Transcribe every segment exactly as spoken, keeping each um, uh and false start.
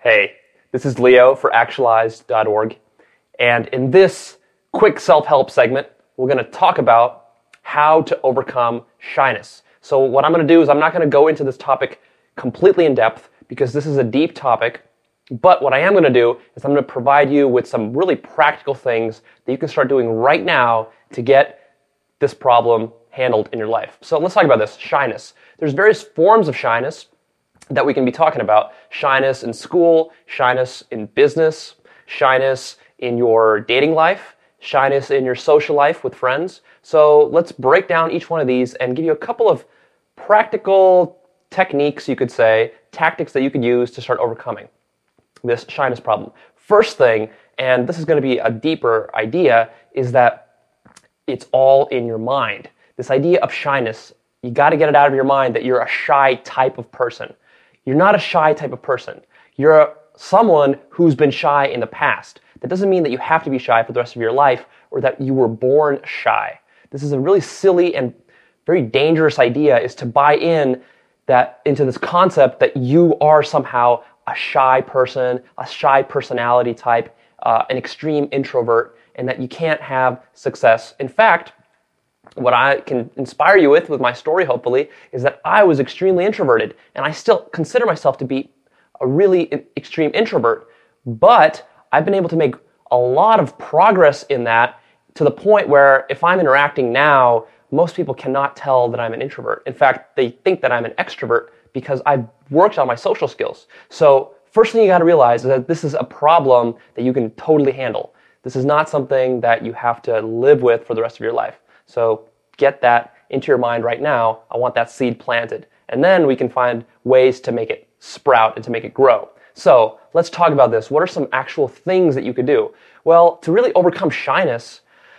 Hey, this is Leo for actualized dot org, and in this quick self-help segment, we're going to talk about how to overcome shyness. So what I'm going to do is I'm not going to go into this topic completely in depth because this is a deep topic, but what I am going to do is I'm going to provide you with some really practical things that you can start doing right now to get this problem handled in your life. So let's talk about this, shyness. There's various forms of shyness that we can be talking about. Shyness in school, shyness in business, shyness in your dating life, shyness in your social life with friends. So let's break down each one of these and give you a couple of practical techniques, you could say, tactics that you could use to start overcoming this shyness problem. First thing, and this is going to be a deeper idea, is that it's all in your mind. This idea of shyness, you got to get it out of your mind that you're a shy type of person. You're not a shy type of person. You're a, someone who's been shy in the past. That doesn't mean that you have to be shy for the rest of your life or that you were born shy. This is a really silly and very dangerous idea, is to buy in that into this concept that you are somehow a shy person, a shy personality type, uh, an extreme introvert, and that you can't have success. In fact, what I can inspire you with, with my story hopefully, is that I was extremely introverted, and I still consider myself to be a really extreme introvert, but I've been able to make a lot of progress in that to the point where if I'm interacting now, most people cannot tell that I'm an introvert. In fact, they think that I'm an extrovert because I've worked on my social skills. So first thing you got to realize is that this is a problem that you can totally handle. This is not something that you have to live with for the rest of your life. So get that into your mind right now. I want that seed planted. And then we can find ways to make it sprout and to make it grow. So let's talk about this. What are some actual things that you could do? Well, to really overcome shyness,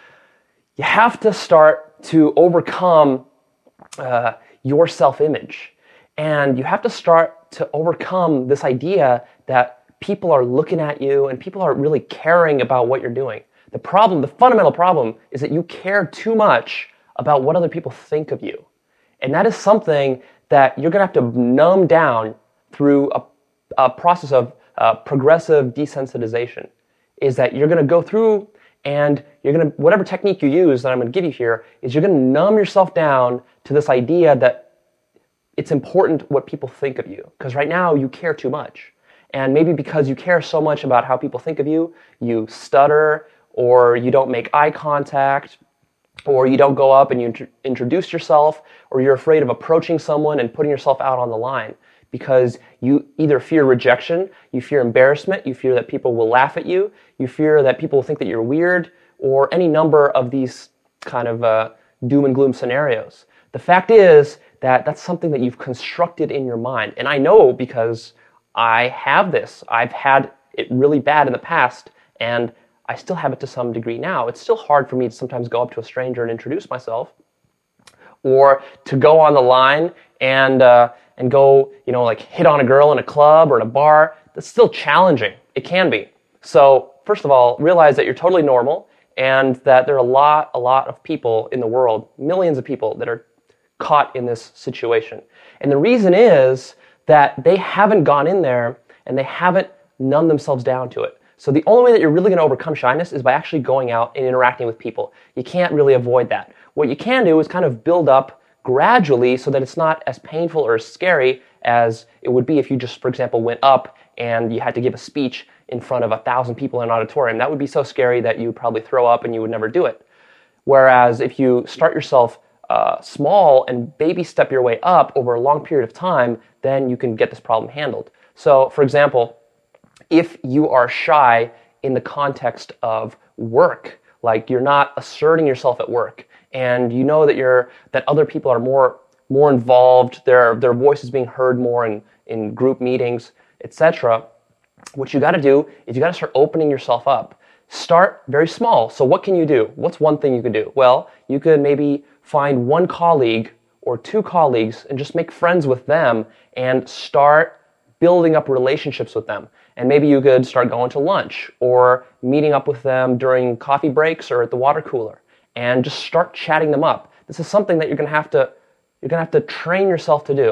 you have to start to overcome uh, your self-image. And you have to start to overcome this idea that people are looking at you and people are really caring about what you're doing. The problem, the fundamental problem, is that you care too much about what other people think of you. And that is something that you're going to have to numb down through a, a process of uh, progressive desensitization. Is that you're going to go through and you're going to, whatever technique you use that I'm going to give you here, is you're going to numb yourself down to this idea that it's important what people think of you. Because right now you care too much. And maybe because you care so much about how people think of you, you stutter, or you don't make eye contact, or you don't go up and you int- introduce yourself, or you're afraid of approaching someone and putting yourself out on the line because you either fear rejection, you fear embarrassment, you fear that people will laugh at you, you fear that people will think that you're weird, or any number of these kind of uh, doom and gloom scenarios. The fact is that that's something that you've constructed in your mind. And I know because I have this. I've had it really bad in the past, and I still have it to some degree now. It's still hard for me to sometimes go up to a stranger and introduce myself, or to go on the line and uh, and go, you know, like hit on a girl in a club or in a bar. That's still challenging. It can be. So first of all, realize that you're totally normal and that there are a lot, a lot of people in the world, millions of people that are caught in this situation. And the reason is that they haven't gone in there and they haven't numbed themselves down to it. So the only way that you're really going to overcome shyness is by actually going out and interacting with people. You can't really avoid that. What you can do is kind of build up gradually so that it's not as painful or as scary as it would be if you just, for example, went up and you had to give a speech in front of a thousand people in an auditorium. That would be so scary that you would probably throw up and you would never do it. Whereas if you start yourself uh, small and baby step your way up over a long period of time, then you can get this problem handled. So, for example, if you are shy in the context of work, like you're not asserting yourself at work, and you know that you're that other people are more more involved, their their voice is being heard more in, in group meetings, et cetera. What you got to do is you got to start opening yourself up. Start very small. So what can you do? What's one thing you could do? Well, you could maybe find one colleague or two colleagues and just make friends with them and start building up relationships with them. And maybe you could start going to lunch or meeting up with them during coffee breaks or at the water cooler and just start chatting them up. This is something that you're going to have to you're going to have to train yourself to do,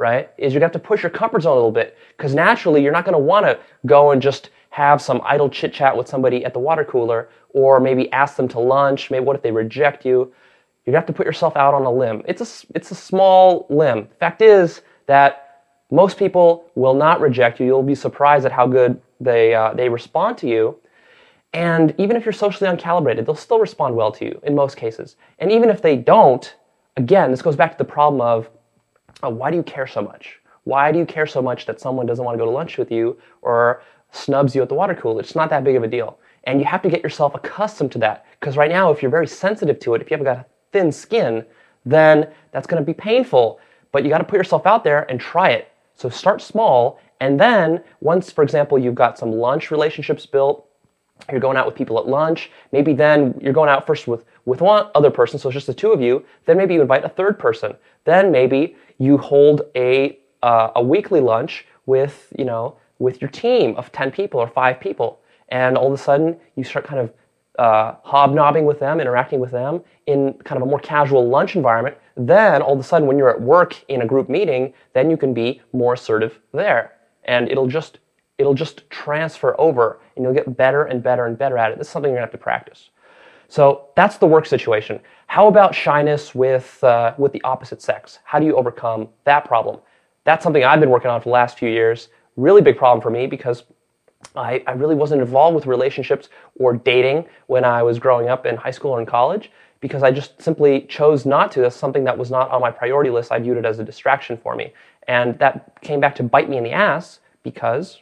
right, is you're going to have to push your comfort zone a little bit, because naturally you're not going to want to go and just have some idle chit-chat with somebody at the water cooler, or maybe ask them to lunch. Maybe what if they reject you? You have to put yourself out on a limb. It's a, it's a small limb. Fact is that most people will not reject you. You'll be surprised at how good they uh, they respond to you. And even if you're socially uncalibrated, they'll still respond well to you in most cases. And even if they don't, again, this goes back to the problem of, oh, why do you care so much? Why do you care so much that someone doesn't want to go to lunch with you or snubs you at the water cooler? It's not that big of a deal. And you have to get yourself accustomed to that. Because right now, if you're very sensitive to it, if you haven't got thin skin, then that's going to be painful. But you got to put yourself out there and try it. So start small. And then once, for example, you've got some lunch relationships built, you're going out with people at lunch, maybe then you're going out first with, with one other person, so it's just the two of you, then maybe you invite a third person. Then maybe you hold a uh, a weekly lunch with, you know, with your team of ten people or five people. And all of a sudden you start kind of uh, hobnobbing with them, interacting with them in kind of a more casual lunch environment. Then all of a sudden when you're at work in a group meeting, then you can be more assertive there. And it'll just It'll just transfer over, and you'll get better and better and better at it. This is something you're going to have to practice. So that's the work situation. How about shyness with uh, with the opposite sex? How do you overcome that problem? That's something I've been working on for the last few years. Really big problem for me because I, I really wasn't involved with relationships or dating when I was growing up in high school or in college, because I just simply chose not to. That's something that was not on my priority list. I viewed it as a distraction for me. And that came back to bite me in the ass because,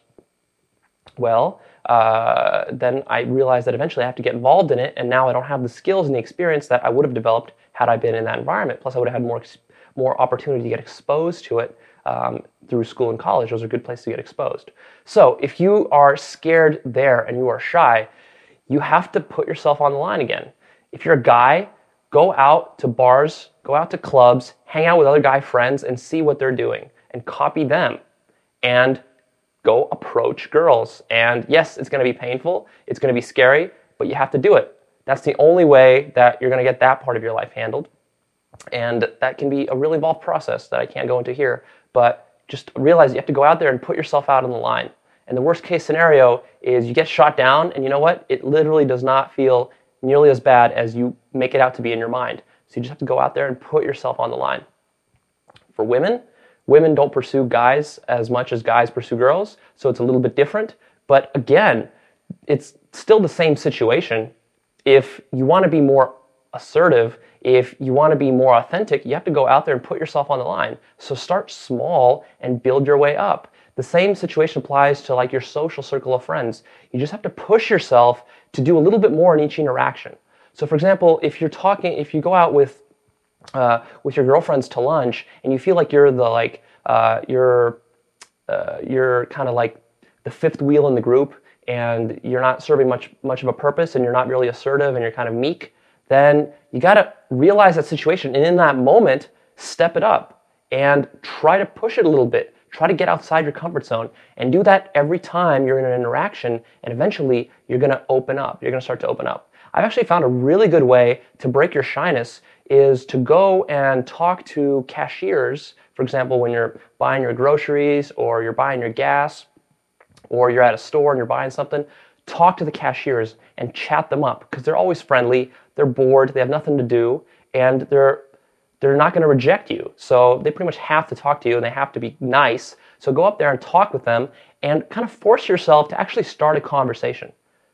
well, uh, then I realized that eventually I have to get involved in it, and now I don't have the skills and the experience that I would have developed had I been in that environment. Plus, I would have had more more opportunity to get exposed to it um, through school and college. Those are good places to get exposed. So if you are scared there and you are shy, you have to put yourself on the line again. If you're a guy, go out to bars, go out to clubs, hang out with other guy friends and see what they're doing and copy them. And go approach girls. And yes, it's going to be painful. It's going to be scary, but you have to do it. That's the only way that you're going to get that part of your life handled. And that can be a really involved process that I can't go into here. But just realize you have to go out there and put yourself out on the line. And the worst case scenario is you get shot down, and you know what? It literally does not feel nearly as bad as you make it out to be in your mind. So you just have to go out there and put yourself on the line. For women, Women don't pursue guys as much as guys pursue girls, so it's a little bit different. But again, it's still the same situation. If you want to be more assertive, if you want to be more authentic, you have to go out there and put yourself on the line. So start small and build your way up. The same situation applies to like your social circle of friends. You just have to push yourself to do a little bit more in each interaction. So for example, if you're talking, if you go out with Uh, with your girlfriends to lunch, and you feel like you're the like uh, you're uh, you're kind of like the fifth wheel in the group, and you're not serving much much of a purpose, and you're not really assertive, and you're kind of meek, then you got to realize that situation, and in that moment, step it up and try to push it a little bit. Try to get outside your comfort zone, and do that every time you're in an interaction, and eventually you're going to open up. You're going to start to open up. I've actually found a really good way to break your shyness is to go and talk to cashiers. For example, when you're buying your groceries or you're buying your gas or you're at a store and you're buying something, talk to the cashiers and chat them up because they're always friendly, they're bored, they have nothing to do, and they're they're not going to reject you. So they pretty much have to talk to you and they have to be nice. So go up there and talk with them and kind of force yourself to actually start a conversation.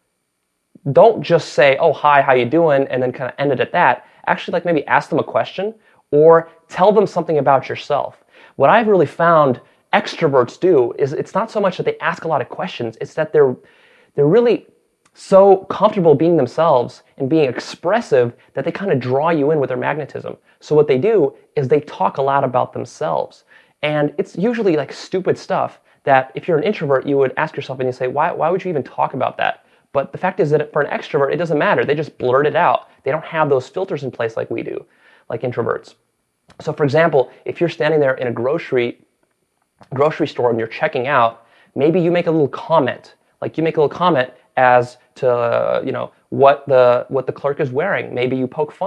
Don't just say, oh, hi, how you doing? And then kind of end it at that. Actually, like maybe ask them a question or tell them something about yourself. What I've really found extroverts do is it's not so much that they ask a lot of questions, it's that they're they're really so comfortable being themselves and being expressive that they kind of draw you in with their magnetism. So what they do is they talk a lot about themselves. And it's usually like stupid stuff that if you're an introvert, you would ask yourself and you say, why, why would you even talk about that? But the fact is that for an extrovert, it doesn't matter. They just blurt it out. They don't have those filters in place like we do, like introverts. So for example, if you're standing there in a grocery grocery store and you're checking out, maybe you make a little comment. Like you make a little comment as to, uh, you know, what the what the clerk is wearing. Maybe you poke fun at,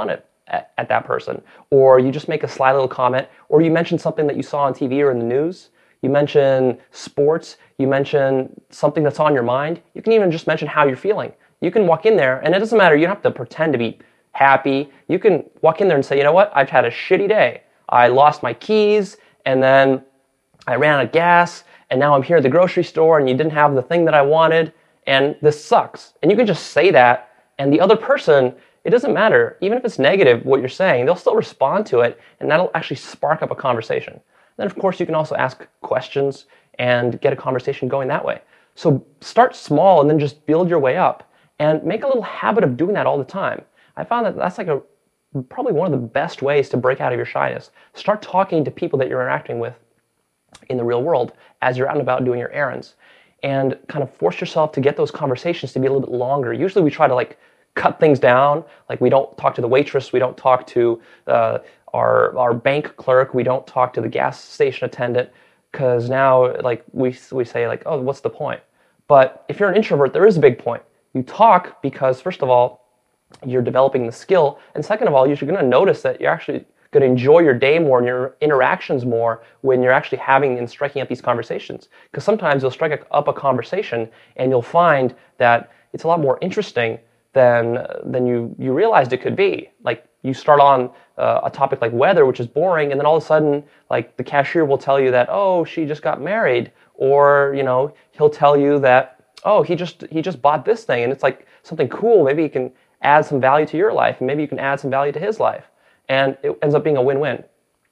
at, at that person, or you just make a sly little comment, or you mention something that you saw on T V or in the news. You mention sports, you mention something that's on your mind. You can even just mention how you're feeling. You can walk in there, and it doesn't matter, you don't have to pretend to be happy. You can walk in there and say, you know what, I've had a shitty day. I lost my keys, and then I ran out of gas, and now I'm here at the grocery store, and you didn't have the thing that I wanted, and this sucks. And you can just say that, and the other person, it doesn't matter. Even if it's negative, what you're saying, they'll still respond to it, and that'll actually spark up a conversation. Then, of course, you can also ask questions and get a conversation going that way. So start small and then just build your way up, and make a little habit of doing that all the time. I found that that's like a probably one of the best ways to break out of your shyness. Start talking to people that you're interacting with in the real world as you're out and about doing your errands, and kind of force yourself to get those conversations to be a little bit longer. Usually we try to like cut things down, like we don't talk to the waitress, we don't talk to uh, our our bank clerk, we don't talk to the gas station attendant, because now like we we say like, oh, what's the point? But if you're an introvert, there is a big point. You talk because first of all, you're developing the skill, and second of all, you're going to notice that you're actually going to enjoy your day more and your interactions more when you're actually having and striking up these conversations. Because sometimes you'll strike up a conversation and you'll find that it's a lot more interesting than than you you realized it could be. Like you start on uh, a topic like weather, which is boring, and then all of a sudden, like the cashier will tell you that, oh, she just got married, or you know, he'll tell you that, oh, he just he just bought this thing, and it's like something cool. Maybe he can add some value to your life, and maybe you can add some value to his life, and it ends up being a win-win.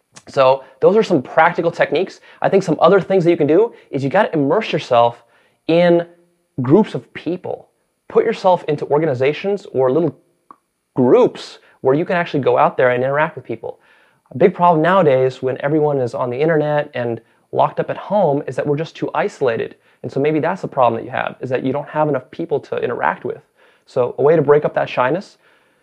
So those are some practical techniques. I think some other things that you can do is you got to immerse yourself in groups of people. Put yourself into organizations or little groups where you can actually go out there and interact with people. A big problem nowadays when everyone is on the internet and locked up at home is that we're just too isolated. And so maybe that's the problem that you have, is that you don't have enough people to interact with. So a way to break up that shyness,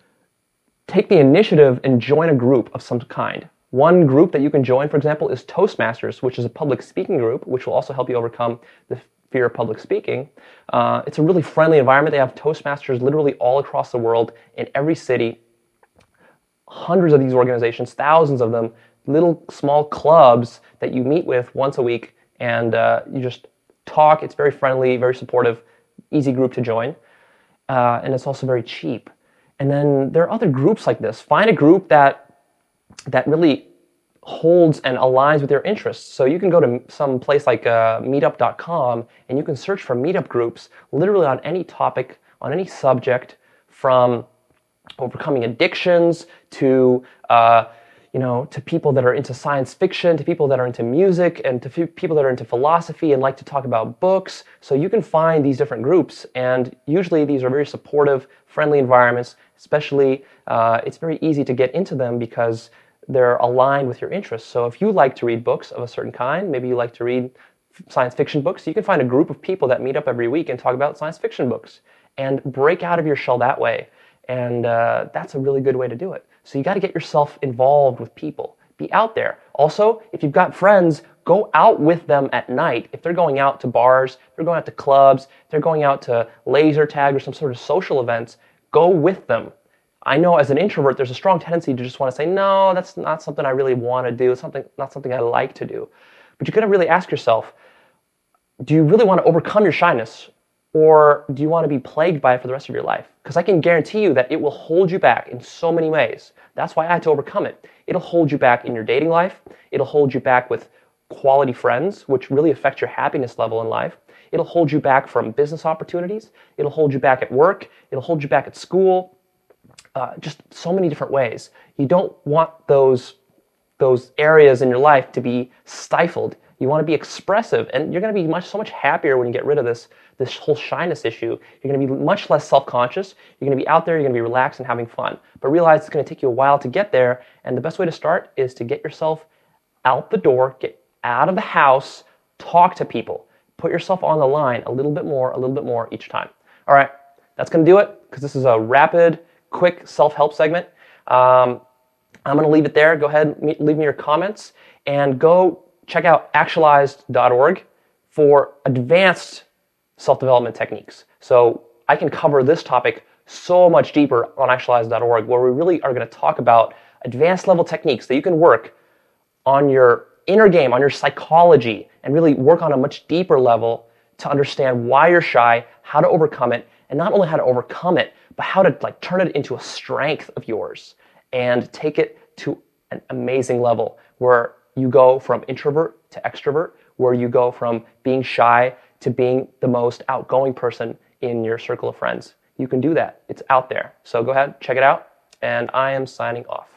take the initiative and join a group of some kind. One group that you can join, for example, is Toastmasters, which is a public speaking group, which will also help you overcome the fear of public speaking. Uh, it's a really friendly environment. They have Toastmasters literally all across the world, in every city. Hundreds of these organizations, thousands of them, little small clubs that you meet with once a week, and uh, you just talk. It's very friendly, very supportive, easy group to join. Uh, and it's also very cheap. And then there are other groups like this. Find a group that that really holds and aligns with your interests. So you can go to some place like uh, meetup dot com, and you can search for meetup groups literally on any topic, on any subject, from overcoming addictions to uh, you know, to people that are into science fiction, to people that are into music, and to f- people that are into philosophy and like to talk about books. So you can find these different groups, and usually these are very supportive, friendly environments. Especially, uh, it's very easy to get into them because they're aligned with your interests. So if you like to read books of a certain kind, maybe you like to read science fiction books, you can find a group of people that meet up every week and talk about science fiction books and break out of your shell that way. And uh, that's a really good way to do it. So you got to get yourself involved with people. Be out there. Also, if you've got friends, go out with them at night. If they're going out to bars, if they're going out to clubs, if they're going out to laser tag or some sort of social events, go with them. I know as an introvert, there's a strong tendency to just want to say, no, that's not something I really want to do. It's something, not something I like to do. But you're going to really ask yourself, do you really want to overcome your shyness? Or do you want to be plagued by it for the rest of your life? Because I can guarantee you that it will hold you back in so many ways. That's why I had to overcome it. It'll hold you back in your dating life. It'll hold you back with quality friends, which really affect your happiness level in life. It'll hold you back from business opportunities. It'll hold you back at work. It'll hold you back at school. Uh, just so many different ways. You don't want those, those areas in your life to be stifled. You want to be expressive, and you're going to be much so much happier when you get rid of this this whole shyness issue. You're going to be much less self-conscious. You're going to be out there. You're going to be relaxed and having fun. But realize it's going to take you a while to get there, and the best way to start is to get yourself out the door, get out of the house, talk to people, put yourself on the line a little bit more, a little bit more each time. All right, that's going to do it because this is a rapid, quick self-help segment. Um, I'm going to leave it there. Go ahead, leave me your comments, and go check out actualized dot org for advanced self-development techniques. So I can cover this topic so much deeper on actualize dot org, where we really are going to talk about advanced level techniques that you can work on your inner game, on your psychology, and really work on a much deeper level to understand why you're shy, how to overcome it, and not only how to overcome it, but how to like turn it into a strength of yours and take it to an amazing level where you go from introvert to extrovert, where you go from being shy to being the most outgoing person in your circle of friends. You can do that. It's out there. So go ahead, check it out, and I am signing off.